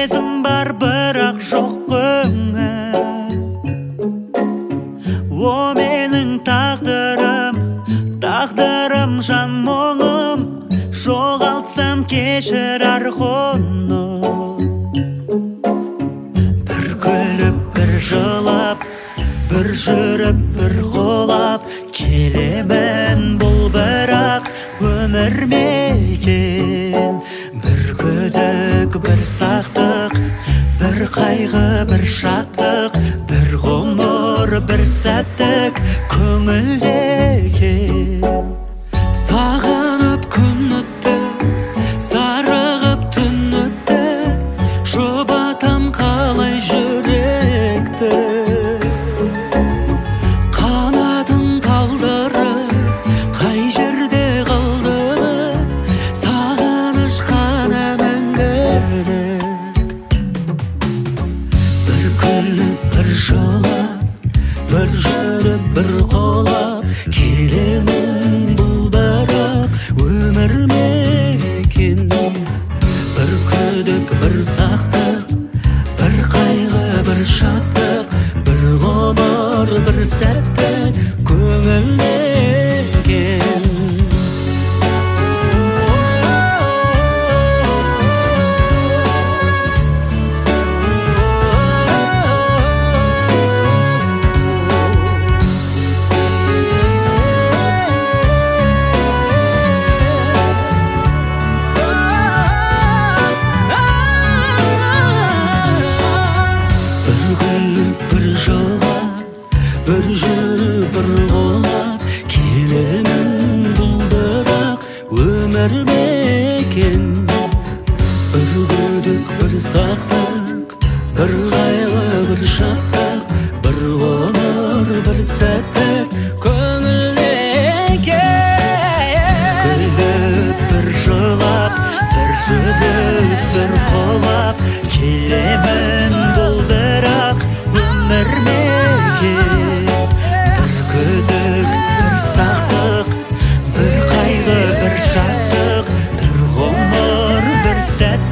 сезім бар бірақ жоқ көңіл. О менің тағдырым жан мұңым, жоғалтсам кешір арқоны. Бір күліп бір жылап, бір жүріп бір қолап, келемін бұл бірақ өмір мекен. Бір күдік бір сақтық, бір қайғы бір шаттық, бір ғұмыр бір сәттік көңілдекен. Сағынып күн өтті, зарығып түн өтті, жұбатам қалай жүректі. Қанатын талдырып қай жерде қалды, сағыныш қана мәңгілік. Бір күліп бір жылап, бір жүріп бір қолап, келемін бұл бірақ өмір мекен. Бір күдік бір сақтық, бір қайғы бір шаттық, бір ғұмыр бір сәттік көңілдекен. Бір жүріп бір қолап, келемін бұл бірақ өмір мекен. Бір күдік бір сақтық, бір қайғы бір шаттық, бір ғұмыр бір сәттік көңілдекен. Күліп бір жылап, бір жүріп бір қолап, келемін бұл бірақ өмір мекен. Күдік бір сақтық, бір қайғы бір шаттық, бір ғұмыр бір сәт